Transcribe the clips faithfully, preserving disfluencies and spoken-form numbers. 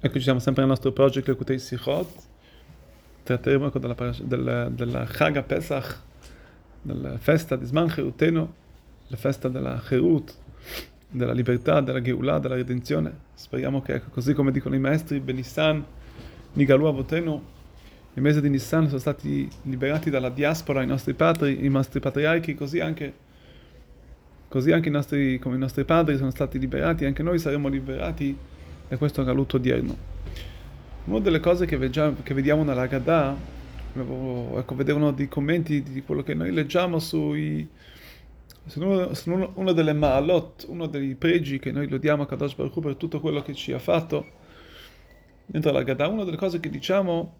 Eccoci, siamo sempre nel nostro project Lekutei Sichot. Tratteremo ecco, della, parash- del, della Chag Pesach, della festa di Zman Cheruteno, la festa della Cherut, della libertà, della Geulah, della redenzione. Speriamo che, ecco, così come dicono i maestri, Benissan, Nigalu Avotenu, nel mese di Nissan sono stati liberati dalla diaspora i nostri padri, i nostri patriarchi, così anche, così anche i nostri, come i nostri padri sono stati liberati, anche noi saremo liberati da questo Galut odierno. Una delle cose che, veggiamo, che vediamo nella Haggadah, ecco, vedere uno dei commenti di quello che noi leggiamo sui, su uno, su uno, una delle ma'alot, uno dei pregi che noi lodiamo a Kadosh Baruch Hu per tutto quello che ci ha fatto dentro la Haggadah. Una delle cose che diciamo,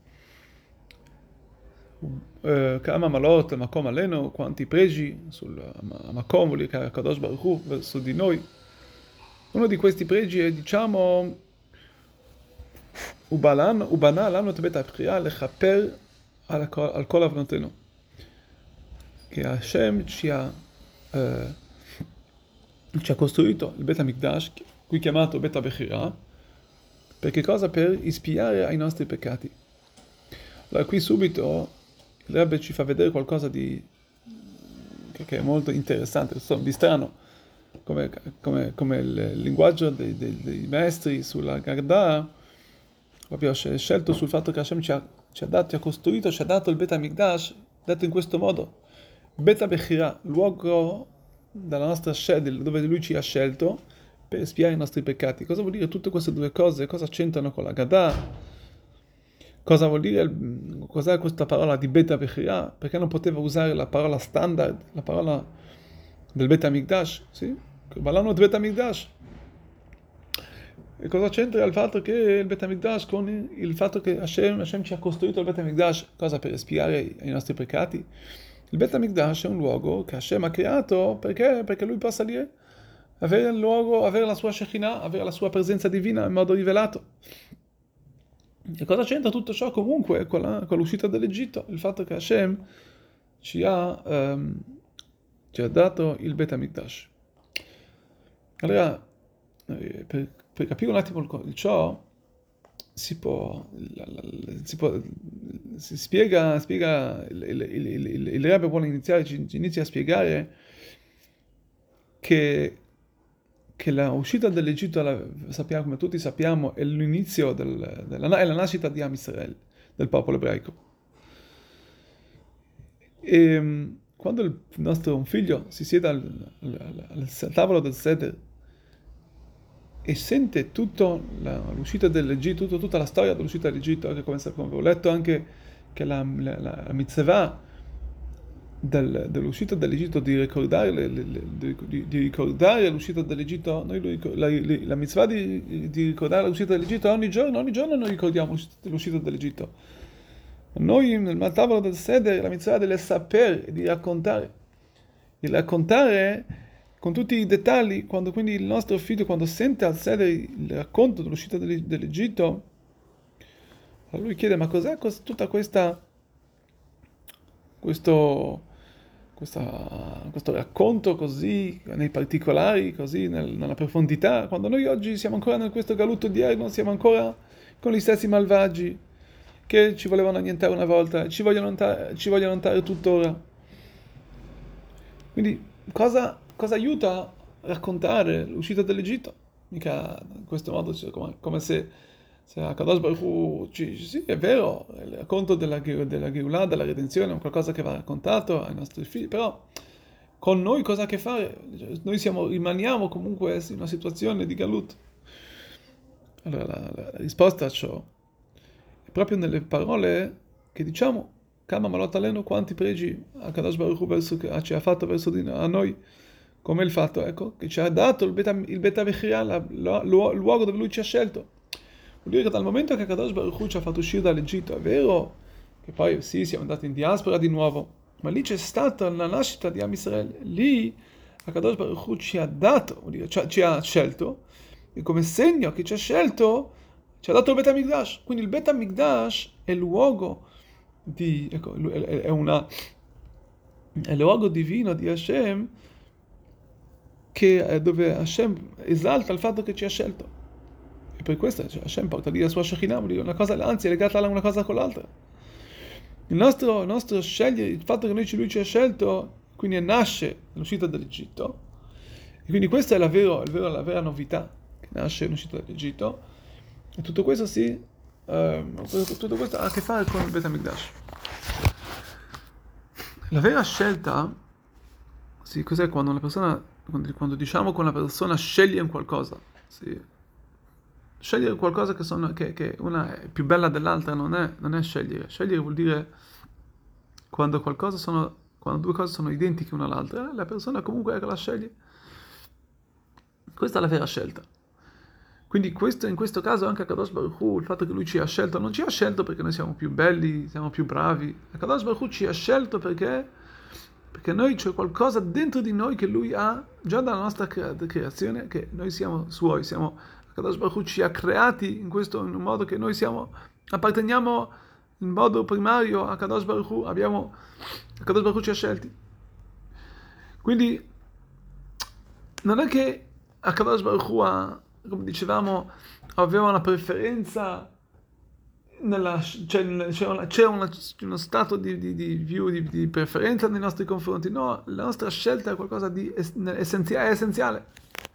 Kama Malot, Makom Aleno, quanti pregi sul Makom, vuol dire che Kadosh Baruch Hu verso di noi. Uno di questi pregi è, diciamo, ובנה לנו את בית הבחירה לכפר על כל, על כל עוונותינו. Che Hashem ci ha, eh, ci ha costruito il Bet HaMikdash, qui chiamato Bet HaBechira, per che cosa? Per ispiare ai nostri peccati. Allora qui subito il Rebbe ci fa vedere qualcosa di che, che è molto interessante, insomma, di strano, come, come, come il linguaggio dei, dei, dei maestri sulla Haggadah, proprio scelto sul fatto che Hashem ci ha, ci ha dato, ci ha costruito, ci ha dato il Bet HaMikdash, detto in questo modo, Bet HaBechira, luogo della nostra scelta, dove Lui ci ha scelto per espiare i nostri peccati. Cosa vuol dire tutte queste due cose? Cosa c'entrano con la Haggadah? Cosa vuol dire, cos'è questa parola di Bet HaBechira? Perché non poteva usare la parola standard, la parola del Bet HaMikdash? Sì? Parlano di Bet HaMikdash. E cosa c'entra il fatto che il Bet HaMikdash con il fatto che Hashem, Hashem ci ha costruito il Bet HaMikdash? Cosa? Per espiare i nostri peccati? Il Bet HaMikdash è un luogo che Hashem ha creato perché, perché lui possa dire, avere il luogo, avere la sua Shekinah, avere la sua presenza divina in modo rivelato. E cosa c'entra tutto ciò comunque con, la, con l'uscita dall'Egitto? Il fatto che Hashem ci ha, um, ci ha dato il Bet HaMikdash. Allora, per, per capire un attimo il, ciò, si può, si, può, si spiega, spiega il, il, il, il, il Rebbe vuole iniziare, ci, ci inizia a spiegare che, che la uscita dall'Egitto, la, sappiamo, come tutti sappiamo, è l'inizio del, della, è la nascita di Am Israel, del popolo ebraico. E quando il nostro un figlio si siede al, al, al tavolo del Seder e sente tutta l'uscita dell'Egitto, tutto, tutta la storia dell'uscita dall'Egitto, anche come, come ho letto anche che la, la, la mitzvah del, dell'uscita dall'Egitto, di ricordare, le, le, di, di ricordare l'uscita dall'Egitto, noi la, la mitzvah di, di ricordare l'uscita dall'Egitto ogni giorno, ogni giorno noi ricordiamo l'uscita dall'Egitto. Noi nel tavolo del Seder, la mitzvah delle saper, di raccontare, di raccontare con tutti i dettagli, quando quindi il nostro figlio, quando sente al Seder il racconto dell'uscita dell'Egitto, lui chiede, ma cos'è tutta questa, questo, questa, questo racconto così, nei particolari, così nel, nella profondità, quando noi oggi siamo ancora in questo galutto odierno, siamo ancora con gli stessi malvagi che ci volevano annientare una volta, ci vogliono annientare, ci vogliono annientare tuttora. Quindi cosa... cosa aiuta a raccontare l'uscita dall'Egitto? Mica in questo modo, cioè, come, come se, se a Kadosh Baruch Hu, ci, sì, è vero, il racconto della, della Geulah, della redenzione, è qualcosa che va raccontato ai nostri figli, però con noi cosa ha a che fare? Noi siamo, rimaniamo comunque in una situazione di galut. Allora la, la, la risposta a ciò è proprio nelle parole che diciamo, Kama Malot Alenu, quanti pregi a Kadosh Baruch Hu verso, ci ha fatto verso di a noi, come il fatto, ecco, che ci ha dato il Bet, il Bet HaBechira, il luogo dove lui ci ha scelto. Vuol dire che dal momento che Kadosh Baruch Hu ci ha fatto uscire dall'Egitto, è vero che poi sì, siamo andati in diaspora di nuovo, ma lì c'è stata la nascita di Am Israel, lì Kadosh Baruch Hu ci ha dato, vuol dire, ci ha scelto, e come segno che ci ha scelto, ci ha dato il Bet HaMikdash. Quindi il Bet HaMikdash è il luogo di, ecco, è una, è il luogo divino di Hashem, che è dove Hashem esalta il fatto che ci ha scelto. per questo cioè, Hashem porta lì la sua Shekhinah, una cosa, anzi è legata una cosa con l'altra. Il nostro, il nostro scegliere, il fatto che noi, lui ci ha scelto, quindi nasce l'uscita dall'Egitto, e quindi questa è la, vero, il vero, la vera novità, che nasce l'uscita dall'Egitto, e tutto questo sì, eh, tutto questo ha a che fare con il Bet HaMikdash. La vera scelta, sì, cos'è quando una persona, quando, quando diciamo che una persona sceglie in qualcosa, sì, scegliere qualcosa che, sono, che, che una è più bella dell'altra non è, non è scegliere. Scegliere vuol dire quando, qualcosa sono, quando due cose sono identiche una all'altra, la persona comunque è che la sceglie. Questa è la vera scelta. Quindi questo, in questo caso anche Kadosh Baruch Hu, il fatto che lui ci ha scelto, non ci ha scelto perché noi siamo più belli, siamo più bravi. Kadosh Baruch Hu ci ha scelto perché, perché noi c'è qualcosa dentro di noi che lui ha già dalla nostra creazione, che noi siamo suoi, siamo... Kadosh Baruch Hu ci ha creati in questo in un modo che noi siamo, apparteniamo in modo primario a Kadosh Baruch Hu, abbiamo, Kadosh Baruch Hu ci ha scelti. Quindi non è che a Kadosh Baruch Hu, ha, come dicevamo, aveva una preferenza, nella, cioè, c'è, una, c'è una, uno stato di, di, di, di, di preferenza nei nostri confronti. No, la nostra scelta è qualcosa di essenziale, è essenziale.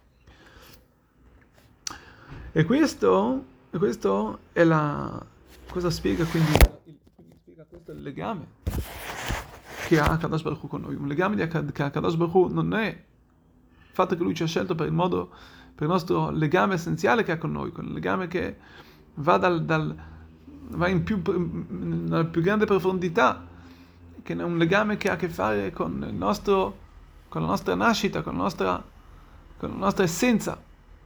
E questo, e questo è la, cosa spiega quindi, quindi spiega questo è il legame che ha Kadosh Baruch Hu con noi. Un legame che ha Kadosh Baruch Hu non è il fatto che lui ci ha scelto per il modo, per il nostro legame essenziale che ha con noi, con il legame che va dal, dal va in più, nella più grande profondità, che è un legame che ha a che fare con il nostro, con la nostra nascita, con la nostra, con la nostra essenza.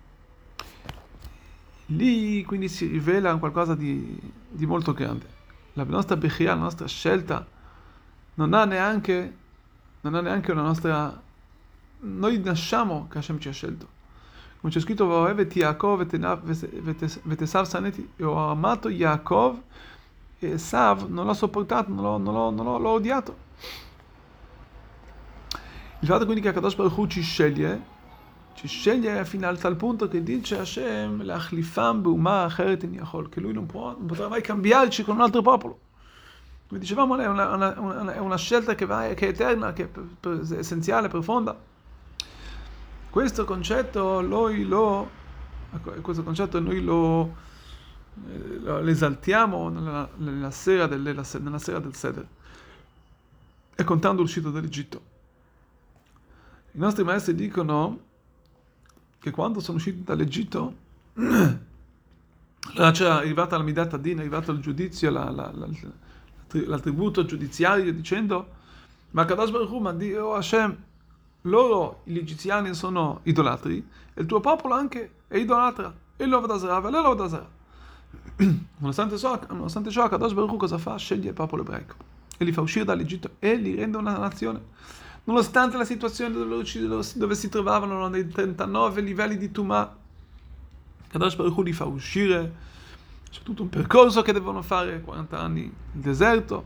Lì quindi si rivela qualcosa di, di molto grande. La nostra bechia, la nostra scelta non ha neanche non ha neanche una nostra, noi nasciamo che Hashem ci ha scelto, come c'è scritto Vaohevet Yaakov Vetesav Saneti, e ho amato Yaakov e Esav non l'ho sopportato, non l'ho, non l'ho, non l'ho, l'ho odiato. Il fatto quindi che Kadosh Baruch Hu ci sceglie ci sceglie fino al tal punto che dice Hashem l'achlifam be'uma acheret in yachol, che lui non può, non potrà mai cambiarci con un altro popolo. Come dicevamo, è una, una, una, è una scelta che, va, che è eterna, che è per, per, essenziale, profonda. Questo concetto noi lo questo concetto noi lo, lo esaltiamo nella, nella, sera del, nella, nella sera del Seder, e contando l'uscita dall'Egitto. I nostri maestri dicono che quando sono usciti dall'Egitto, c'era arrivata la Midat Adin, è arrivato il giudizio, la, la, la, l'attributo giudiziario, dicendo: ma Kadosh Baruch Hu, ma Dio Hashem, loro gli egiziani sono idolatri e il tuo popolo anche è idolatra, e lo Avodah e loro Avodah. Nonostante ciò, nonostante ciò, Kadosh Baruch Hu cosa fa? Sceglie il popolo ebraico e li fa uscire dall'Egitto e li rende una nazione. Nonostante la situazione dove si trovavano nei trentanove livelli di Tumah, Kadosh Baruch Hu li fa uscire, c'è tutto un percorso che devono fare, quaranta anni il deserto,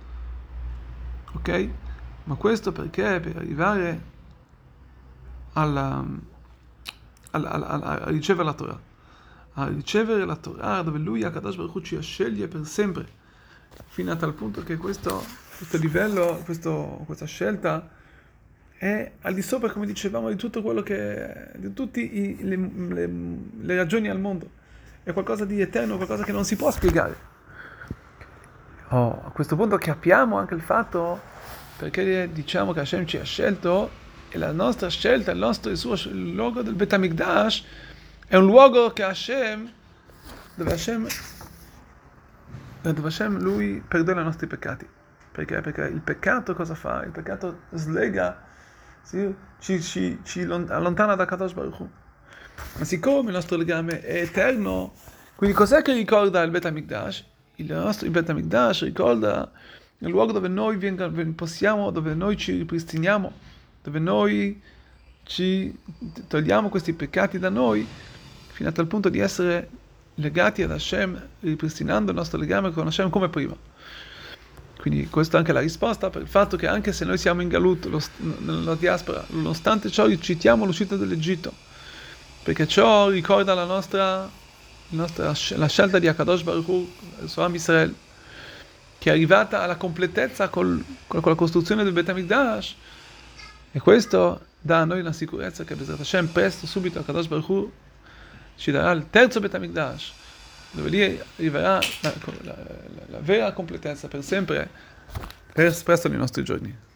ok? Ma questo perché? Per arrivare alla, alla, alla, alla, a ricevere la Torah, a ricevere la Torah, dove lui, a Kadosh Baruch Hu, ci sceglie per sempre, fino a tal punto che questo, questo livello, questo, questa scelta è al di sopra, come dicevamo, di tutto quello che, di tutte le, le, le ragioni al mondo. È qualcosa di eterno, qualcosa che non si può spiegare. Oh, a questo punto capiamo anche il fatto perché diciamo che Hashem ci ha scelto, e la nostra scelta, il nostro il, suo, il luogo del Bet HaMikdash è un luogo che Hashem, dove Hashem, dove Hashem lui perdona i nostri peccati. Perché? Perché il peccato cosa fa? Il peccato slega, sì, ci, ci, ci allontana da Kadosh Baruch Hu. Ma siccome il nostro legame è eterno, quindi cos'è che ricorda il Bet HaMikdash? Il nostro il Bet HaMikdash ricorda il luogo dove noi venga, possiamo, dove noi ci ripristiniamo, dove noi ci togliamo questi peccati da noi, fino a tal punto di essere legati ad Hashem, ripristinando il nostro legame con Hashem come prima. Quindi questa è anche la risposta per il fatto che anche se noi siamo in Galut, lo, nella diaspora, nonostante ciò citiamo l'uscita dall'Egitto, perché ciò ricorda la nostra, nostra, la scelta di Akadosh Baruch Hu su Am Israel, che è arrivata alla completezza col, con la costruzione del Bet HaMikdash, e questo dà a noi la sicurezza che Bezrat Hashem presto, subito, Akadosh Baruch Hu ci darà il terzo Bet HaMikdash, dove lì arriverà la, la, la, la vera completezza per sempre, presto nei nostri giorni.